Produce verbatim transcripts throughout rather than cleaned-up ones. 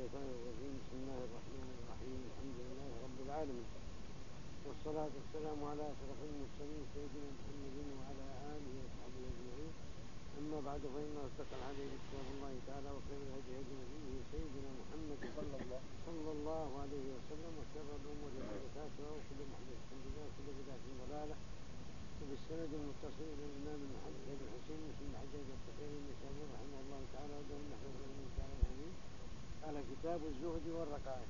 الشيطان الرجيم. بسم الله الرحمن الرحيم. الحمد لله رب العالمين، والصلاة والسلام على أشرف المرسلين سيدنا محمد وعلى آله وصحبه أجمعين. أما بعد، فإن أصدق الحديث كتاب الله تعالى، وخير الهدي هدي نبيه سيدنا محمد صلى الله صلى الله عليه وسلم، وشر الأمور محدثاتها، وكل محدثة بدعة، وكل بدعة ضلالة. وبالسند المتصل إلى الإمام المحدث أبي الحسين مسلم بن الحجاج القشيري النسابوري رحمه الله تعالى، ودعا المحفوظ من تعالى الأمين، على كتاب الزهد والرقائق.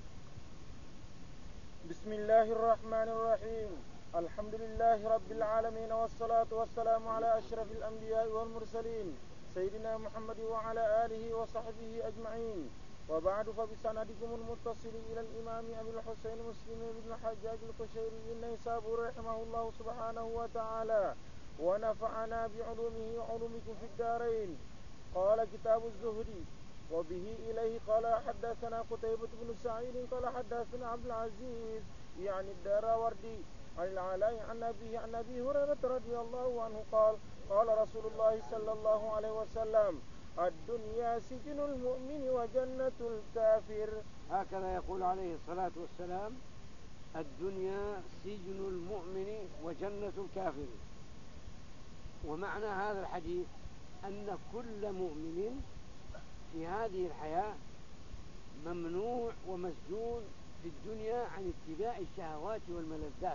بسم الله الرحمن الرحيم. الحمد لله رب العالمين، والصلاة والسلام على أشرف الأنبياء والمرسلين سيدنا محمد وعلى آله وصحبه أجمعين. وبعد، فبسندكم المتصل إلى الإمام أبي الحسين مسلم بن الحجاج القشيري النسابوري رحمه الله سبحانه وتعالى، ونفعنا بعلومه وعلومكم في الدارين. قال كتاب الزهد. وبه إليه قال حدثنا قتيبة بن سعيد قال حدثنا عبد العزيز يعني الدراوردي عن العلاء عن أبيه عن أبي هريرة رضي الله عنه قال قال رسول الله صلى الله عليه وسلم: الدنيا سجن المؤمن وجنة الكافر. هكذا يقول عليه الصلاة والسلام: الدنيا سجن المؤمن وجنة الكافر. ومعنى هذا الحديث أن كل مؤمن في هذه الحياة ممنوع ومسجون في الدنيا عن اتباع الشهوات والملذات.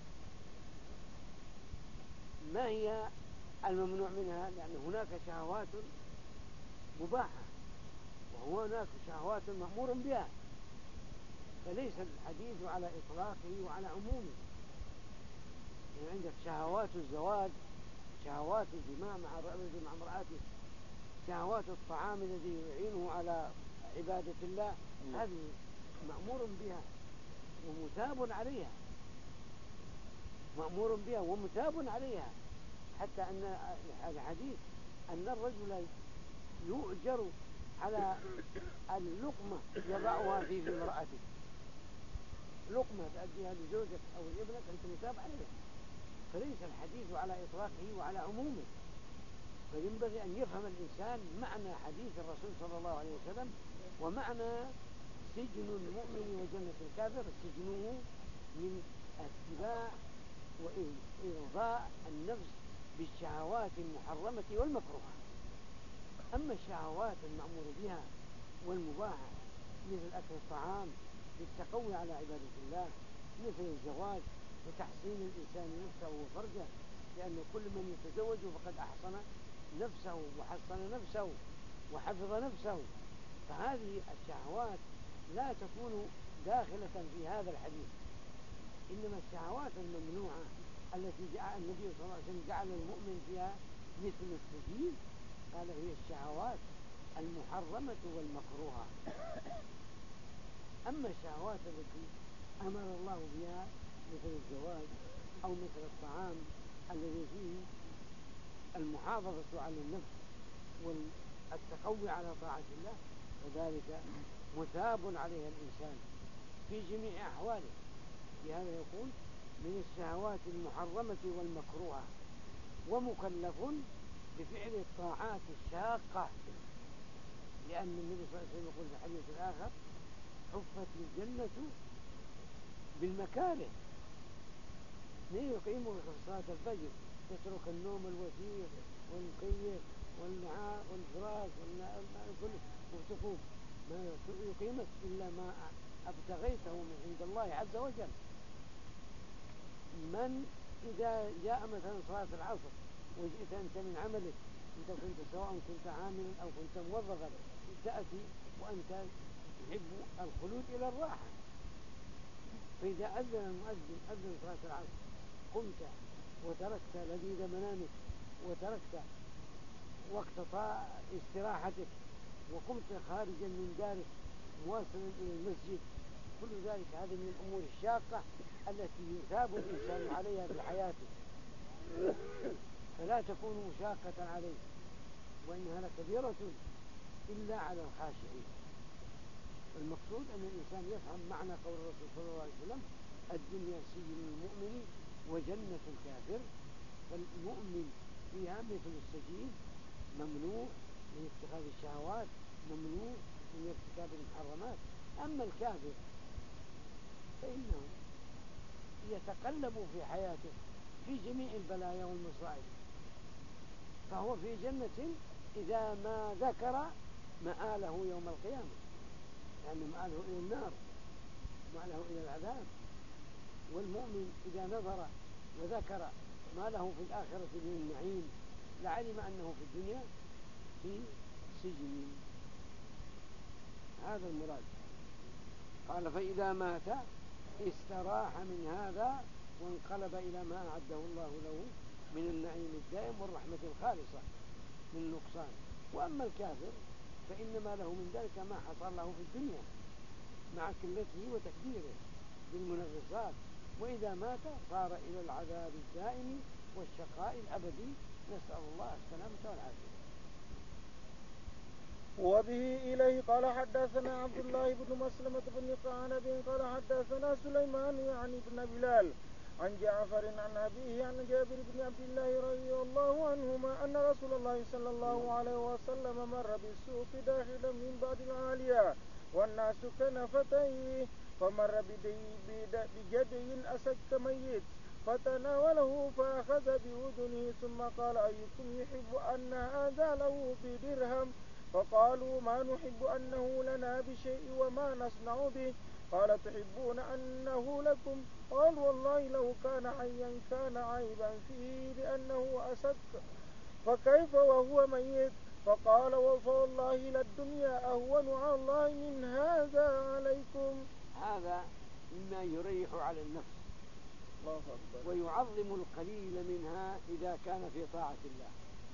ما هي الممنوع منها؟ لأن هناك شهوات مباحة وهناك شهوات مأمور بها، فليس الحديث على إطلاقه وعلى عمومه. يعني عندك شهوات الزواج، شهوات الجماع مع الرجل مع امرأته، شهوات الطعام الذي يعينه على عبادة الله، هذه مأمور بها ومثاب عليها، مأمور بها ومثاب عليها. حتى أن الحديث أن الرجل يؤجر على اللقمة يضعها في في امرأته، لقمة تأديها لزوجك أو لابنك أنت مثاب عليها. فليس الحديث على إطلاقه وعلى عمومه، بل ينبغي أن يفهم الإنسان معنى حديث الرسول صلى الله عليه وسلم ومعنى سجن المؤمن وجنة الكافر. سجنه من اتباع وإرضاء النفس بالشهوات المحرمة والمكروهة. أما الشهوات المأمور بها والمباحة مثل أكل الطعام للتقوي على عبادة الله، مثل الزواج وتحسين الإنسان نفسه وفرجه، لأن كل من يتزوج فقد أحصن نفسه وحصن نفسه وحفظ نفسه. فهذه الشهوات لا تكون داخلة في هذا الحديث، إنما الشهوات الممنوعة التي جاء النبي صلى الله عليه وسلم جعل المؤمن فيها مثل السجين، قال هي الشهوات المحرمة والمكروهة. أما الشهوات التي أمر الله بها مثل الزواج أو مثل الطعام الذي فيه المحافظة على النفس والتقوي على طاعة الله، وذلك مثاب عليها الإنسان في جميع أحواله. لهذا يقول من الشهوات المحرمة والمكروهة، ومكلف بفعل الطاعات الشاقة، لأن النبي صلى الله عليه وسلم يقول في الحديث الآخر: حفت الجنة بالمكاره. من يقيم صلاة الفجر يترك النوم الوثير والمكيف والنعاء والفراش والكل وتقوم، ما يقيمك إلا ما ابتغيته من عند الله عز وجل. من إذا جاء مثلا صلاة العصر وجئت أنت من عملك، أنت كنت سواء كنت عاملا أو كنت موظفا، تأتي وأنت تحب الخلود إلى الراحة، فإذا أذن المؤذن أذن صلاة العصر قمت وتركت لذيذ منامك وتركت وقت استراحتك وقمت خارجا من دارك مواصلا إلى المسجد، كل ذلك هذا من الأمور الشاقة التي يثاب الإنسان عليها في حياته، فلا تكون مشاقة عليه، وإنها لكبيرة إلا على الخاشعين. المقصود أن الإنسان يفهم معنى قول الرسول صلى الله عليه وسلم: الدنيا سجن المؤمن وجنة الكافر. فالمؤمن فيها مثل السجين، ممنوع من اتخاذ الشهوات، ممنوع من ارتكاب المحرمات. أما الكافر فإنه يتقلب في حياته في جميع البلايا والمصائب، فهو في جنة إذا ما ذكر مآله يوم القيامة، يعني مآله إلى النار ومآله إلى العذاب. والمؤمن إذا نظر وذكر ما له في الآخرة من النعيم لعلم أنه في الدنيا في سجن. هذا المراد. قال فإذا مات استراح من هذا وانقلب إلى ما أعده الله له من النعيم الدائم والرحمة الخالصة من النقصان. وأما الكافر فإنما له من ذلك ما حصل له في الدنيا مع قلته وتكديره بالمنغصات، وإذا مات صار إلى العذاب الدائم والشقاء الأبدي، نسأل الله السلامة والعافية. وبه إليه قال حدثنا عبد الله بن مسلمة بن قعنب قال حدثنا سليمان يعني بن بلال عن جعفر عن أبيه عن جابر بن عبد الله رضي الله عنهما أن رسول الله صلى الله عليه وسلم مر بالسوق داخلا من بعد العالية والناس كنفتيه، فمر بجدي أسك ميت فتناوله فأخذ بأذنه ثم قال أيكم يحب أن هذا له بدرهم؟ فقالوا ما نحب أنه لنا بشيء وما نصنع به. قال تحبون أنه لكم؟ قال والله لو كان حيا كان عيبا فيه لأنه أسك، فكيف وهو ميت؟ فقال فوالله للدنيا أهون على الله من هذا عليكم. هذا مما يريح على النفس الله أكبر، ويعظم القليل منها إذا كان في طاعة الله،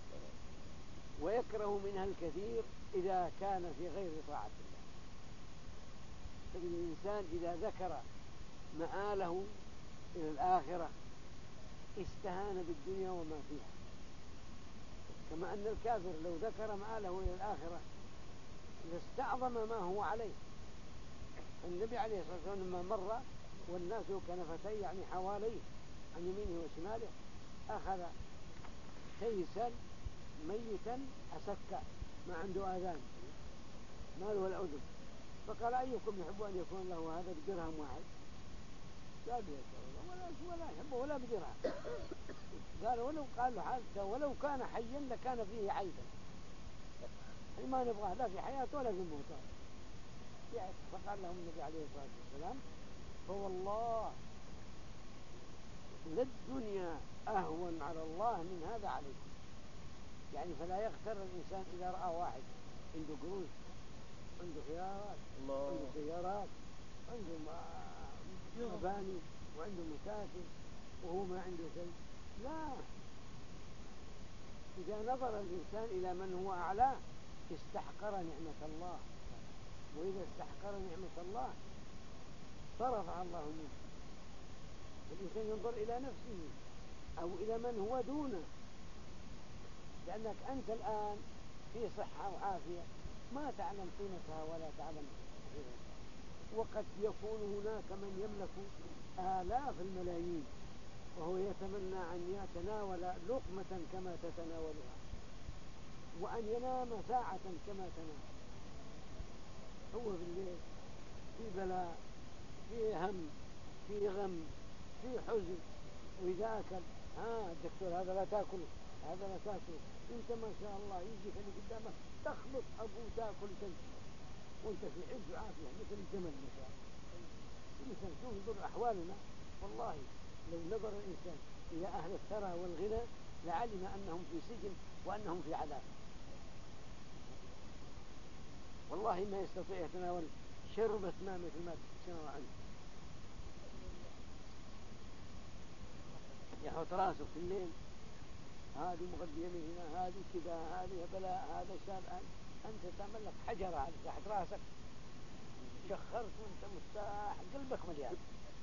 ويكره منها الكثير إذا كان في غير طاعة الله. فالإنسان إذا ذكر مآله إلى الآخرة استهان بالدنيا وما فيها، كما أن الكافر لو ذكر مآله إلى الآخرة لاستعظم ما هو عليه. النبي عليه الصلاة والسلام لما مر والناس كنفتي يعني حواليه عن يمينه وشماله أخذ كيسا ميتا أسكى ما عنده آذان ما له الأذن، فقال أيكم يحب أن يكون له هذا بدرهم واحد؟ قال ولا ولا يحبه ولا بدرهم. قال ولو قال حتى ولو كان حيا لكان فيه عيبا، ما نبغاه لا في حياته ولا في موته. فقال لهم النبي عليه الصلاة والسلام فوالله للدنيا أهون على الله من هذا عليكم. يعني فلا يغتر الإنسان إذا رأى واحد عنده قروش عنده خيارات عنده سيارات عنده مباني وعنده مساكن وهو ما عنده شيء. لا، إذا نظر الإنسان إلى من هو أعلاه استحقر نعمة الله، وإذا استحقر نعمة الله فرفع الله منه. الإنسان ينظر إلى نفسه أو إلى من هو دونه، لأنك أنت الآن في صحة وعافية ما تعلم قيمتها ولا تعلم قيمتها، وقد يكون هناك من يملك آلاف الملايين وهو يتمنى أن يتناول لقمة كما تتناولها وأن ينام ساعة كما تنام. هو في الليل في بلاء في هم في غم في حزن، وإذا أكل ها الدكتور هذا لا تأكل هذا لا تأكل، وانت ما شاء الله يجيك اللي قدامك تخلط أبو تأكل تمشي وانت في عز وعافية مثل الجمل ما شاء الله. الإنسان شوف يضر أحوالنا. والله لو نظر الإنسان إلى أهل الثرى والغنى لعلم أنهم في سجن وأنهم في عذاب. والله ما يستطيع يتناول شربة ماء مثل ما تشنر عنه، يحط راسه في الليل هذه مغذية من هنا هذه كذا هذه بلاء هذا شاب. أنت تملك حجرة على تحت راسك شخرت وانت مستاح قلبك مليان،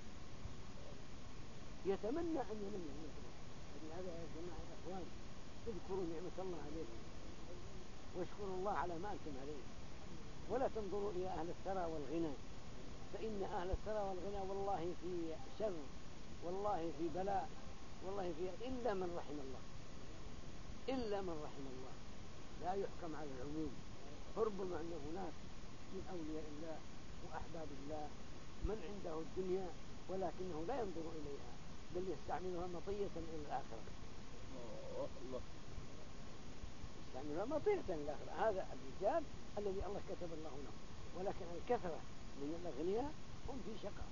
يتمنى أن ينام مثله. هذا يا جماعة الأخوان اذكروا نعمة الله عليكم واشكروا الله على ما أنتم عليه، ولا تنظروا إلى أهل الثرى والغنى، فإن أهل الثرى والغنى والله في شر والله في بلاء والله في إلا من رحم الله إلا من رحم الله. لا يحكم على العموم، فربما أن هناك من أولياء الله وأحباب الله من عنده الدنيا ولكنه لا ينظر إليها بل يستعملها مطية إلى الآخرة. الله يستعملها مطية إلى الآخرة. هذا الرجال الذي الله كتب الله له. ولكن الكثرة من الأغنياء هم في شقاء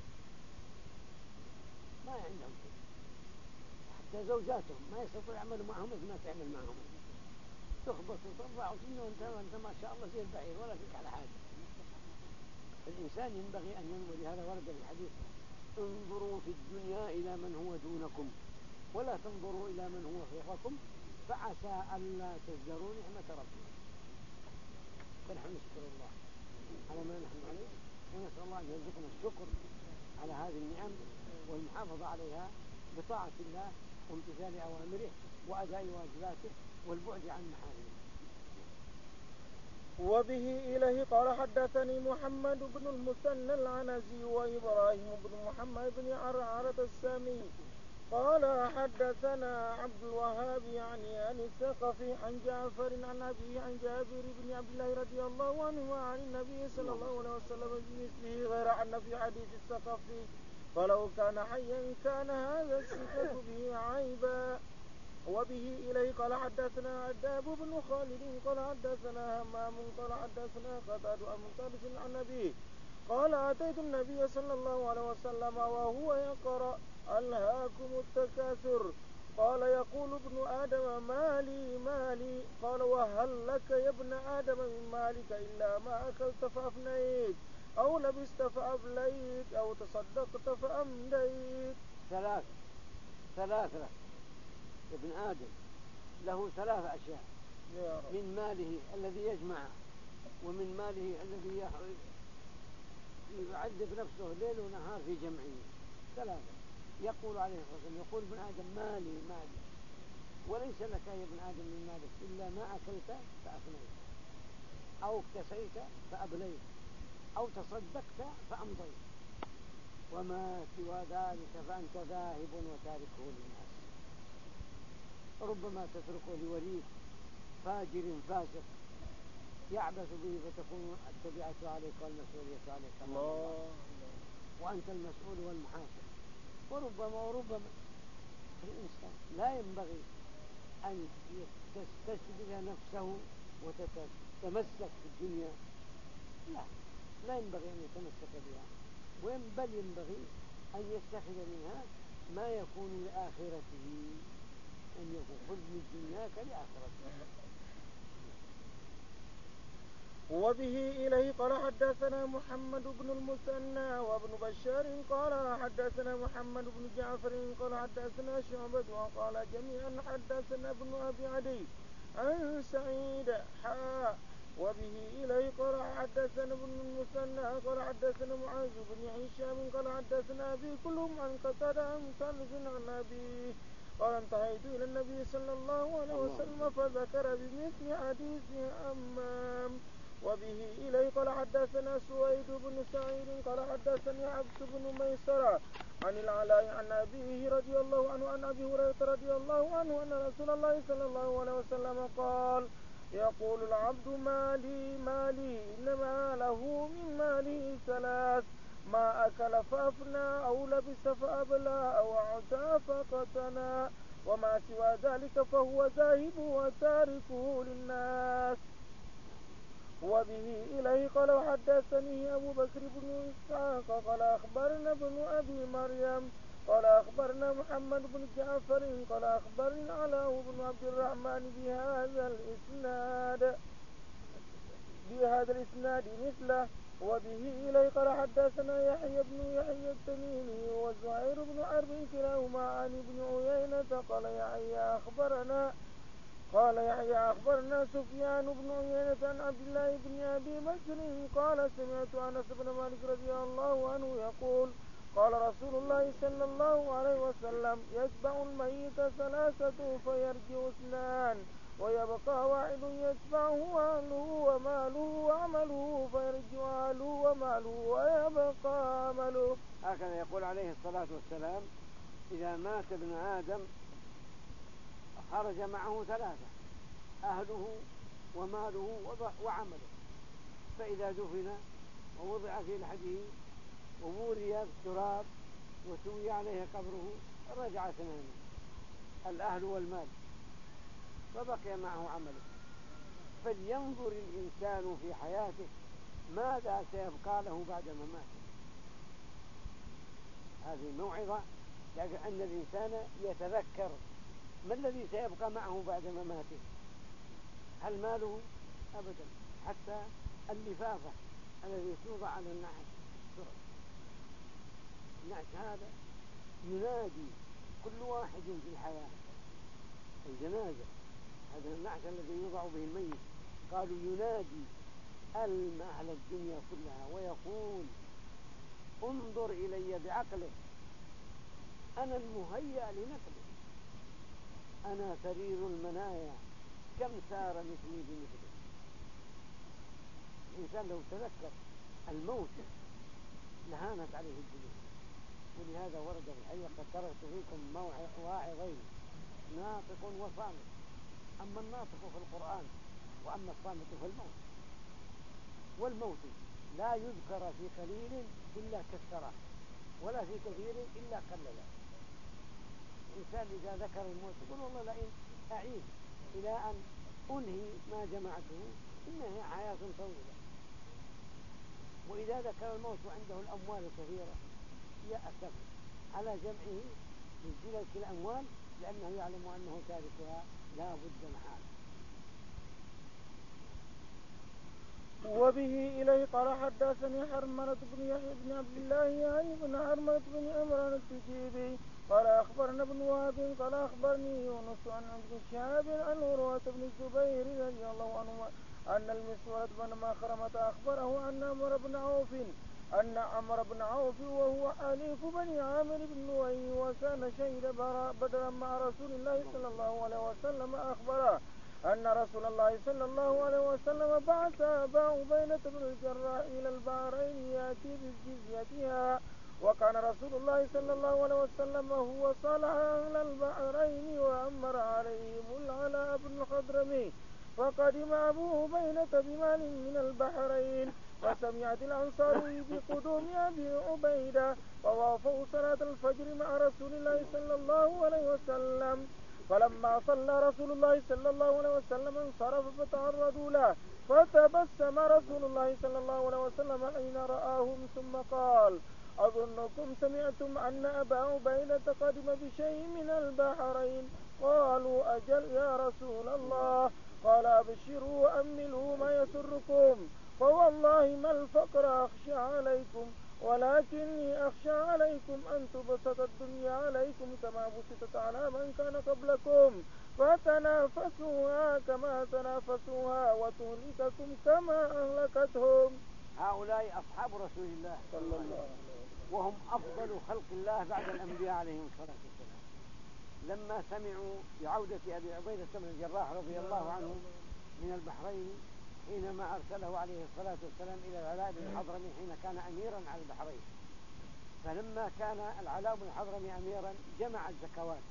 ما عندهم شيء، حتى زوجاتهم ما يستطيعوا يعملوا معهم مثل ما تعمل معهم، تخبط وترفع وتنه وانت, وانت ما شاء الله زي البعير ولا فيك على حاجة. الإنسان ينبغي أن ينظر، لهذا ورد في الحديث انظروا في الدنيا إلى من هو دونكم ولا تنظروا إلى من هو فوقكم فعسى ألا تزدروا نعمة ربكم. فنحن نشكر الله على ما نحن عليه ونسأل الله أن يرزقنا الشكر على هذه النعم والمحافظة عليها بطاعة الله وامتثال أوامره وأداء واجباته والبعد عن محارمه. وبه إليه قال حدثني محمد بن المثنى العنزي وإبراهيم بن محمد بن عرعرة السامي قال حدثنا عبد الوهاب يعني عن الثقفي عن جعفر عن أبيه عن جابر بن عبد الله رضي الله عنه عن النبي صلى الله عليه وسلم بمثله غير أن في حديث الثقفي فلو كان حيا كان هذا الصفة به عيبا. وبه إليه قال حدثنا عداب بن خالد قال حدثنا همام قال حدثنا قتادة عن مطرف عن أبيه قال أتيت النبي صلى الله عليه وسلم وهو يقرأ ألهاكم التكاثر قال يقول ابن آدم مالي مالي قال وهل لك يا ابن آدم من مالك إلا ما أكلت فأفنيت أو لبست فأبليت أو تصدقت فأمديت. ثلاث ثلاثة ابن آدم له ثلاث أشياء من ماله الذي يجمع ومن ماله الذي يعذب نفسه ليل ونهار في جمعه. ثلاثة يقول عليه الصلاة والسلام يقول ابن آدم مالي مالي وليس لك يا ابن آدم من مالك إلا ما أكلت فأفنيت أو اكتسيت فأبليت أو تصدقت فأمضيت وما سوى ذلك فأنت ذاهب وتاركه للناس. ربما تتركه لوليد فاجر فاسق يعبث به فتكون التبعة عليك والمسؤولية عليك الله وأنت المسؤول والمحاسب. وربما وربما الإنسان لا ينبغي أن تستشبه نفسه وتتمسك بالدنيا، لا لا ينبغي أن يتمسك بها بل ينبغي أن يتخذ منها ما يكون لآخرته، أن يكون خذ من دنياك لآخرته. وبه إليه قال حدثنا محمد بن المثنى وابن بشار قال حدثنا محمد بن جعفر قال حدثنا شعبة وقال جميعا حدثنا ابن أبي عدي عن سعيد حاء. وبه إليه قال حدثنا ابن المثنى قال حدثنا معاذ بن هشام قال حدثنا أبي كلهم عن قتادة عن ثالث عن أبيه قال انتهيت إلى النبي صلى الله عليه وسلم فذكر بمثل حديث أمام. وبه إليه قال حدثنا سويد بن سعيد قال حدثني عبد بن ميسرة عن العلاء عن أبيه رضي الله عنه عن أبي هريرة رضي الله عنه أن رسول الله صلى الله عليه وسلم قال يقول العبد مالي مالي إنما له من ماله ثلاث ما أكل فأفنى أو لبس فأبلى أو أعتى فقتنى وما سوى ذلك فهو ذاهب وتاركه للناس. وبه إليه قال حدثني أبو بكر بن إسحاق قال أخبرنا ابن أبي مريم قال أخبرنا محمد بن جعفر قال أخبرنا علاء بن عبد الرحمن بهذا الإسناد بهذا الإسناد مثله. وبه إليه قال حدثنا يحيى بن يحيى التميمي وزهير بن حرب كلاهما عن ابن عيينة قال يحيى أخبرنا قال يحيى أخبرنا سفيان بن عيينة عن عبد الله بن أبي بكر قال سمعت أنس بن مالك رضي الله عنه يقول قال رسول الله صلى الله عليه وسلم يتبع الميت ثلاثة فيرجع اثنان ويبقى واحد يتبعه أهله وماله وعمله فيرجع أهله وماله ويبقى عمله. هكذا يقول عليه الصلاة والسلام إذا مات ابن آدم خرج معه ثلاثة أهله وماله وعمله، فإذا دفن ووضع في لحده وبوري بالتراب وسوي عليه قبره، رجع اثنان، الأهل والمال، فبقي معه عمله. فلينظر الإنسان في حياته ماذا سيبقى له بعد مماته. هذه موعظة لأن الإنسان يتذكر ما الذي سيبقى معه بعد مماته. هل ماله؟ أبدا. حتى اللفافة الذي توضع على النعش، النعش هذا ينادي كل واحد في الحياة. الجنازة هذا النعش الذي يوضع به الميت، قالوا ينادي أهل الدنيا كلها ويقول انظر إلي بعقلك، أنا المهيأ لنقله، أنا سرير المنايا كم سار مثلي بمثله. الإنسان لو تذكر الموت لهانت عليه الدنيا. ولهذا ورد في الحديث قد تركت فيكم واعظين، ناطق وصامت. أما الناطق في القرآن وأما الصامت في الموت. والموت لا يذكر في قليل إلا كثره، ولا في كثير إلا قلله. الإنسان إذا ذكر الموت يقول والله لئن أعيش إلى أن أنهي ما جمعته إنها حياة طويلة. وإذا ذكر الموت وعنده الأموال الكثيرة يأسف على جمعه من تلك الأموال، لأنه يعلم أنه تاركها لا بد محال. وبه إليه قال حدثني حرملة بن يحيى بن عبد الله يعني بن حرملة بن عمران التجيبي قال أخبرنا ابن وهب قال أخبرني يونس عن ابن شهاب عن عروة بن الزبير رضي الله عنه أن المسورة بن مخرمة أخبره أن عمرو بن عوف أن عمرو بن عوف وهو حليف بني عامر بن لؤي وكان شهد بدرا مع رسول الله صلى الله عليه وسلم أخبره أن رسول الله صلى الله عليه وسلم بعث أبا عبيدة بن الجراح إلى البحرين يأتي بجزيتها، وكان رسول الله صلى الله عليه وسلم هو صالح أهل البحرين وأمر عليهم العلاء بن الخضرمي. فقدم أبو عبيدة بمال من البحرين، وسمعت الأنصار بقدوم أبي عبيدة، فوافوا صلاة الفجر مع رسول الله صلى الله عليه وسلم. فلما صلى رسول الله صلى الله عليه وسلم انصرف فتعرضوا له، فتبسم رسول الله صلى الله عليه وسلم حين رآهم ثم قال أظنكم سمعتم أن أبا عبيدة قدم بشيء من البحرين؟ قالوا أجل يا رسول الله. قال أبشروا وأملوا ما يسركم، فوالله ما الفقر أخشى عليكم، ولكني أخشى عليكم أن تبسط الدنيا عليكم كما بسطت على من كان قبلكم، فتنافسوها كما تنافسوها وتهلككم كما أهلكتهم. هؤلاء أصحاب رسول الله صلى الله عليه وسلم، وهم أفضل خلق الله بعد الأنبياء عليهم الصلاة والسلام. لما سمعوا بعودة أبي عبيدة بن الجراح رضي الله عنه من البحرين حينما أرسله عليه الصلاة والسلام إلى العلاء بن الحضرمي حين كان أميرا على البحرين، فلما كان العلاء بن الحضرمي أميرا جمع الزكوات،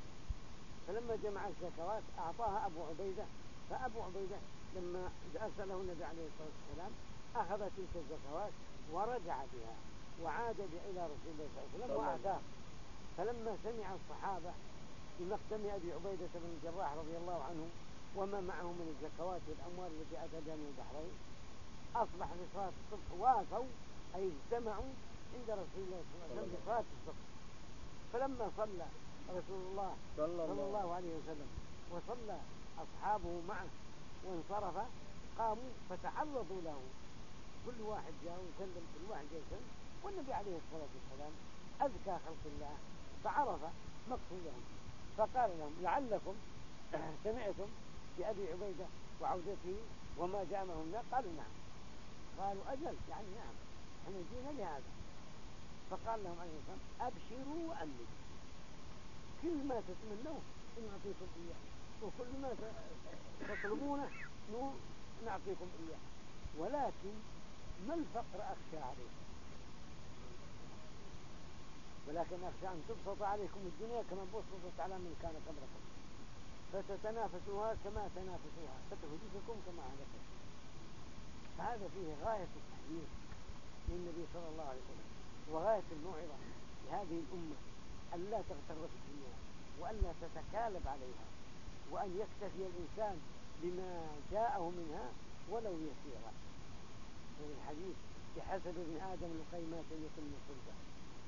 فلما جمع الزكوات أعطاها أبو عبيدة، فأبو عبيدة لما أرسله النبي عليه الصلاة والسلام أخذ تلك الزكوات ورجع بها وعاد إلى رسول الله صلى الله عليه وسلم وأعطاه. فلما سمع الصحابة بمقدم أبي عبيدة بن الجراح رضي الله عنه وما معه من الزكوات والأموال التي أتى بها من البحرين، أصبح في صلاة الصبح وافوا أي اجتمعوا عند رسول الله صلى الله عليه وسلم في صلاة الصبح. فلما صلى رسول الله صلى الله عليه وسلم وصلى أصحابه معه وانصرف قاموا فتعرضوا له، كل واحد جاء وسلم، كل واحد جاء وسلم، والنبي عليه الصلاة والسلام أذكى خلق الله فعرف مقصودهم، فقال لهم لعلكم سمعتم بأبي عبيدة وعودته وما جاء معهم. قالوا نعم. قالوا أجل يعني نعم احنا جينا لهذا. فقال لهم عليه الصلاة والسلام أبشروا وأملوا، كل ما تتمنوه نعطيكم إياه، وكل ما تطلبونه نعطيكم إياه، ولكن ما الفقر أخشى عليكم، ولكن أخشى أن تبسط عليكم الدنيا كما بسطت على من كان قبلكم، فتتنافسوها كما تنافسوها فتهلككم كما هلكت. هذا فيه غاية التحذير من النبي صلى الله عليه وسلم. وغاية الموعظة لهذه الأمة أن لا تغتر بالدنيا وأن لا تتكالب عليها، وأن يكتفي الإنسان بما جاءه منها ولو يسيرا. وفي الحديث بحسب ابن آدم لقيمات يتم صلبه،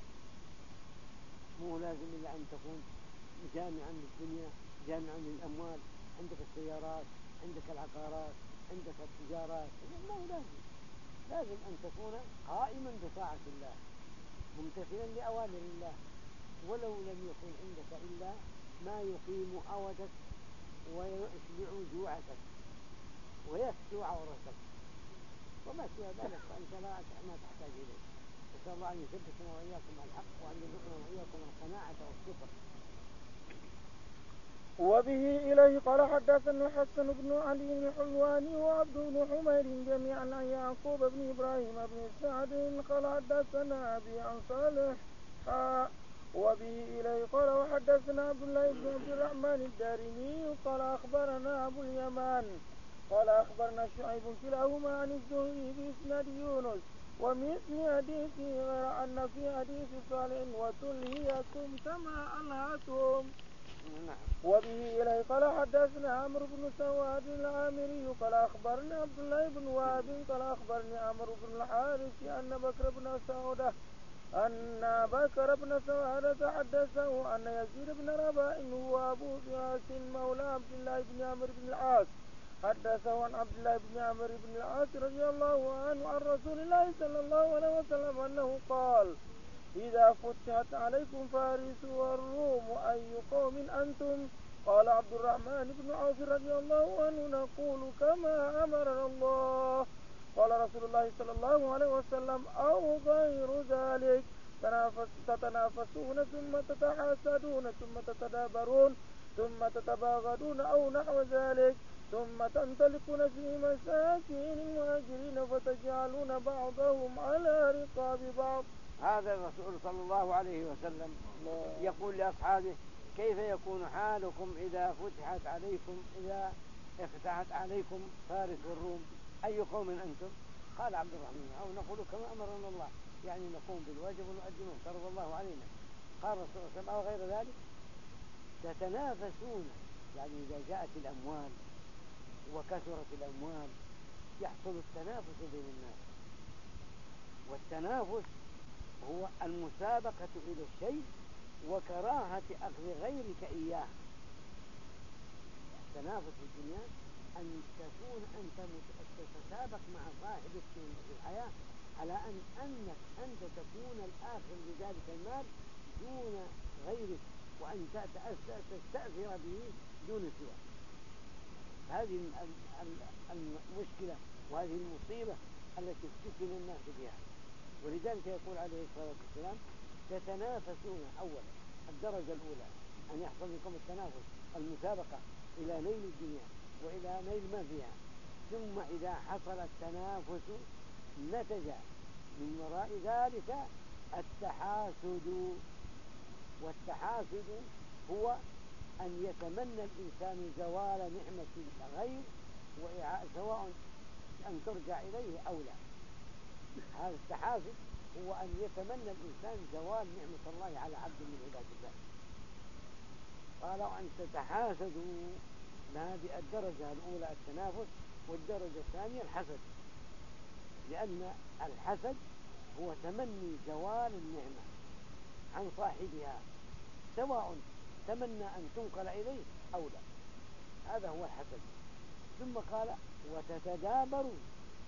مو لازم إلا أن تكون جامعا للدنيا جامعا للأموال، عندك السيارات، عندك العقارات، عندك التجارات، ما هو لازم. لازم أن تكون قائما بطاعة الله ممتثلا لأوامر الله، ولو لم يكن عندك إلا ما يقيم أودك ويشبع جوعك ويكسو عورتك، وما سوى ذلك فأنت لا ما تحتاج إليه. نسأل الله أن يثبتنا وإياكم على الحق وأن يرزقنا وإياكم القناعة والصبر. وبه إليه قال حدثنا الحسن بن علي الحلواني وعبد بن حمير جميعا عن يعقوب بن إبراهيم بن سعد قال حدثنا أبي عن صالح. وبه إليه قال وحدثنا عبد الله بن عبد الرحمن الدارمي قال أخبرنا أبو اليمان قال أخبرنا شعيب كلاهما عن الزهري بإسناد يونس ومثل حديثه غير أن في حديث صالح وتلهيكم كما ألهتهم. وبه إليه قال حدثنا عمرو بن سواد العامري قال أخبرني عبد الله بن وهب قال أخبرني عمرو بن الحارث أن بكر بن سعودة أن بكر بن سعودة حدثه أن يزيد بن رباح هو أبو فراس مولى عبد الله بن عمرو بن العاص حدثه عن عبد الله بن عمرو بن العاص رضي الله عنه عن رسول الله صلى الله عليه وسلم أنه قال إذا فتحت عليكم فارس والروم أي قوم أنتم؟ قال عبد الرحمن بن عوف رضي الله عنه نقول كما أمرنا الله. قال رسول الله صلى الله عليه وسلم أو غير ذلك تتنافسون ثم تتحاسدون ثم تتدابرون ثم تتباغضون أو نحو ذلك ثم تنطلقون في مساكن المهاجرين فتجعلون بعضهم على رقاب بعض. هذا الرسول صلى الله عليه وسلم يقول لأصحابه كيف يكون حالكم إذا فتحت عليكم إذا افتحت عليكم فارس والروم أي قوم أنتم؟ قال عبد الرحمن أو نقول كما أمرنا الله، يعني نقوم بالواجب ونؤدي ما فرض الله علينا. قال الرسول صلى الله عليه وسلم أو غير ذلك تتنافسون، يعني إذا جاءت الأموال وكثرت الأموال يحصل التنافس بين الناس، والتنافس هو المسابقة إلى الشيء وكراهة أخذ غيرك إياه. التنافس في الدنيا أن تكون أنت تتسابق مع صاحبك في الحياة على أن أنك أنت تكون الآخر بذلك المال دون غيرك، وأن تستأثر به دون سواه. هذه المشكلة وهذه المصيبة التي ابتلي الناس بها. ولذلك يقول عليه الصلاة والسلام تتنافسون. أولا الدرجة الأولى أن يحصل لكم التنافس المسابقة إلى نيل الدنيا وإلى نيل ما فيها، ثم إذا حصل التنافس نتج من وراء ذلك التحاسد. والتحاسد هو أن يتمنى الإنسان زوال نعمة الغير سواء أن ترجع إليه أو لا. هذا التحاسد هو أن يتمنى الإنسان زوال نعمة الله على عبد من عباد الله. قالوا أن تتحاسدوا. هذه الدرجة الأولى التنافس، والدرجة الثانية الحسد، لأن الحسد هو تمني زوال النعمة عن صاحبها سواء تمنى أن تنقل إليه أو لا. هذا هو الحسد. ثم قال وتتدابروا،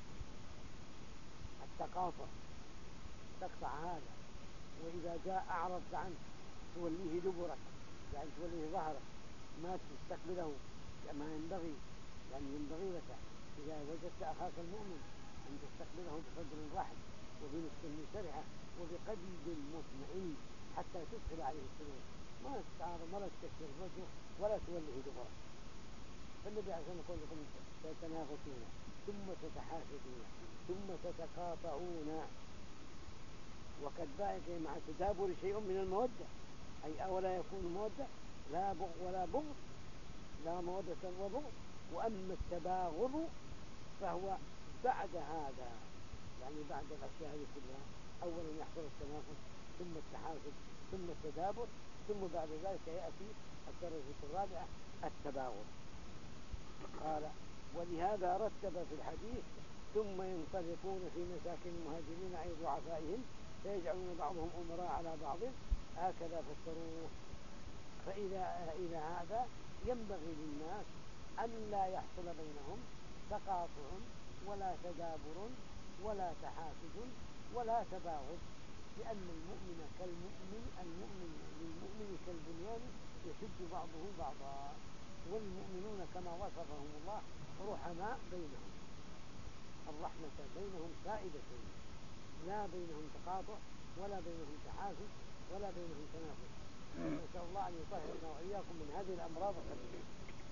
التقاطع، تقطع هذا، وإذا جاء أعرضت عنه توليه دبرك، يعني توليه ظهرك، ما تستقبله كما ينبغي. يعني ينبغي لك إذا وجدت أخاك المؤمن أن تستقبله بصدر رحب وبنفس منشرحة وبقلب مطمئن حتى تدخل عليه السرور، ما تستعارض ولا تكسر وجهه ولا توليه دبرك. فالنبي عليه الصلاة والسلام يقول لكم تتنافسون ثم تتحاسدون ثم تتقاطعون. وقد باعك مع التدابر شيء من المودة، أي أولا يكون مودة لا بغض ولا بغض، لا مودة وبغض. وأما التباغض فهو بعد هذا، يعني بعد الأشياء هذه كلها أولا يحصل التنافس، ثم التحاسد، ثم التدابر، ثم بعد ذلك يأتي الدرجة الرابعة التباغض. قال ولهذا رتب في الحديث ثم ينطلقون في مساكن المهاجرين أي ضعفائهم فيجعلون بعضهم أمراء على بعض، هكذا فسروه. فإذا إلى هذا ينبغي للناس ألا يحصل بينهم تقاطع ولا تدابر ولا تحاسد ولا تباغض، لأن المؤمن كالمؤمن المؤمن للمؤمن كالبنيان يشد بعضه بعضا، والمؤمنون كما وصفهم الله رحماء بينهم، الرحمة بينهم سائدة، لا بينهم تقاطع ولا بينهم تحاسد ولا بينهم تنافس. نسأل الله أن يطهرنا وإياكم من هذه الأمراض الخبيثة.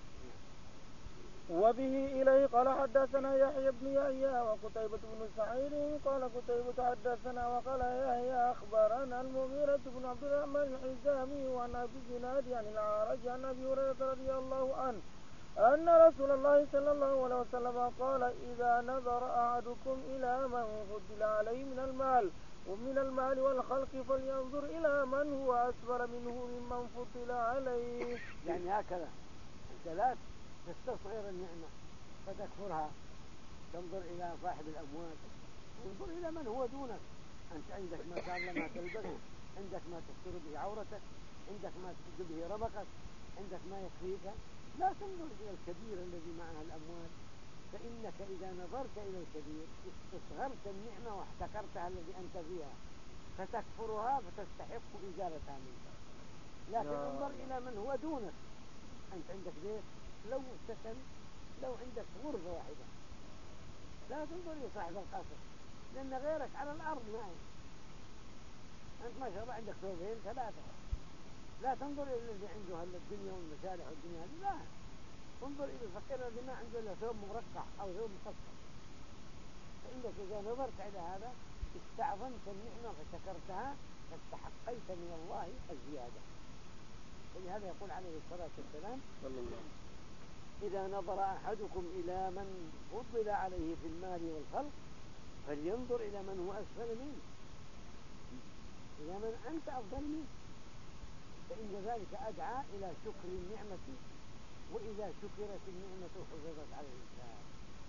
وبه إليه قال حدثنا يحيى بن يحيى وقتيبة بن سعيد قال قتيبة حدثنا وقال يحيى أخبرنا المغيرة بن عبد الرحمن الحزامي وعن أبي الزناد عن الأعرج عن أبي هريرة رضي الله عنه أن رسول الله صلى الله عليه وسلم قال إذا نظر أحدكم إلى من فضل عليه من المال ومن المال والخلق فلينظر إلى من هو أسفل منه ممن فضل عليه. يعني هكذا أنت لا تستصغر النعمة فتكفرها، تنظر إلى صاحب الأموال وانظر إلى من هو دونك. أنت عندك ما شاء الله ما تلبس، عندك ما تستر به عورتك، عندك ما تسد به ربقك، عندك ما يكفيك. لا تنظر إلى الكبير الذي معه الأموال، فإنك إذا نظرت إلى الكبير استصغرت النعمة واحتكرتها الذي أنت فيها فتكفرها فتستحق إزالتها منك. لكن انظر إلى من هو دونك. أنت عندك بيت لو سكن، لو عندك غرفة واحدة، لا تنظر إلى صاحب القصر لأن غيرك على الأرض معي. أنت ما شاء الله عندك ثوبين ثلاثة، لا تنظر إلى الذي عنده الدنيا والمشارع والدنيا هذه، لا انظر إلى الفقير الذي ما عنده إلا ثوب مرقع أو ثوب مقصر. فإنك إذا نظرت إلى هذا استعظمت النعمة فشكرتها فاستحقيت من الله الزيادة. ولهذا يقول عليه الصلاة والسلام إذا نظر أحدكم إلى من فضل عليه في المال والخلق فلينظر إلى من هو أسفل منه، إلى من أنت أفضل منه، فإن ذلك أدعى إلى شكر النعمة، وإذا شكرت النعمة حفظت على الإنسان.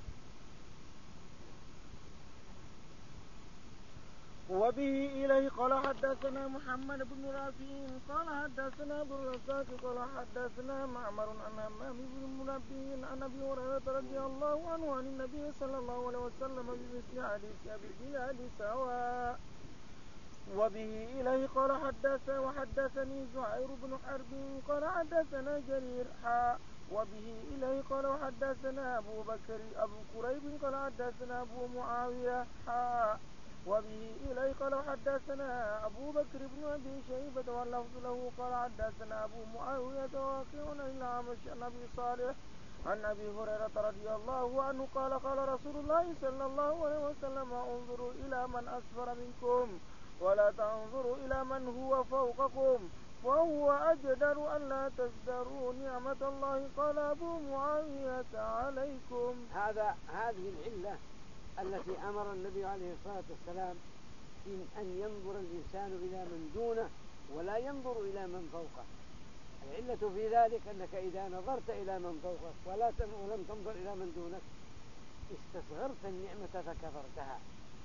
وبه إليه قال حدثنا محمد بن رافع قال حدثنا ابو الرزاق قال حدثنا معمر عن همام بن منبه عن أبي هريرة رضي الله عنه عن النبي صلى الله عليه وسلم بمثل حديث أبي الزناد سواء. وبه إليه قال حدثنا وحدثني زهير بن حرب قال حدثنا جرير حاء. وبه إليه قال حدثنا أبو بكر أبو كريب قال حدثنا أبو معاوية حاء. وبه إليه قال حدثنا أبو بكر بن أبي شيبة واللفظ له قال حدثنا أبو معاوية واقع عن الأعمش عن أبي صالح عن أبي هريرة رضي الله عنه قال قال رسول الله صلى الله عليه وسلم انظروا إلى من أسفل منكم ولا تنظروا إلى من هو فوقكم وهو أجدر أن لا تزدروا نعمة الله. قال أبو معاوية عليكم. هذا هذه العلة التي أمر النبي عليه الصلاة والسلام إن أن ينظر الإنسان إلى من دونه ولا ينظر إلى من فوقه. العلة في ذلك أنك إذا نظرت إلى من فوقك ولا ولم تنظر إلى من دونك استصغرت النعمة فكفرتها،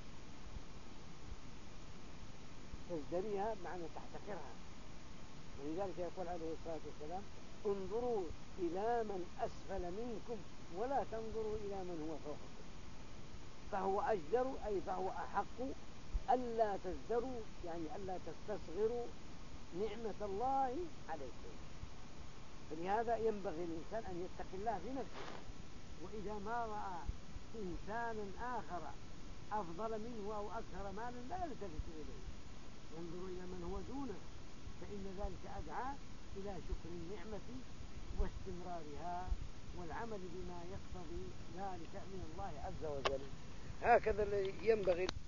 تزدريها بمعنى تحتكرها. ولذلك يقول عليه الصلاة والسلام انظروا إلى من أسفل منكم ولا تنظروا إلى من هو فوقكم، فهو أجدر أي فهو أحق ألا تزدروا، يعني ألا تستصغروا نعمة الله عليكم. فلهذا ينبغي الإنسان أن يتقي الله في نفسه، وإذا ما رأى إنسانا آخر أفضل منه أو أكثر مالا لا يلتفت إليه، ينظر إلى من هو دونه، فإن ذلك أدعى إلى شكر النعمة واستمرارها والعمل بما يقتضي ذلك من الله عز وجل. هكذا ينبغي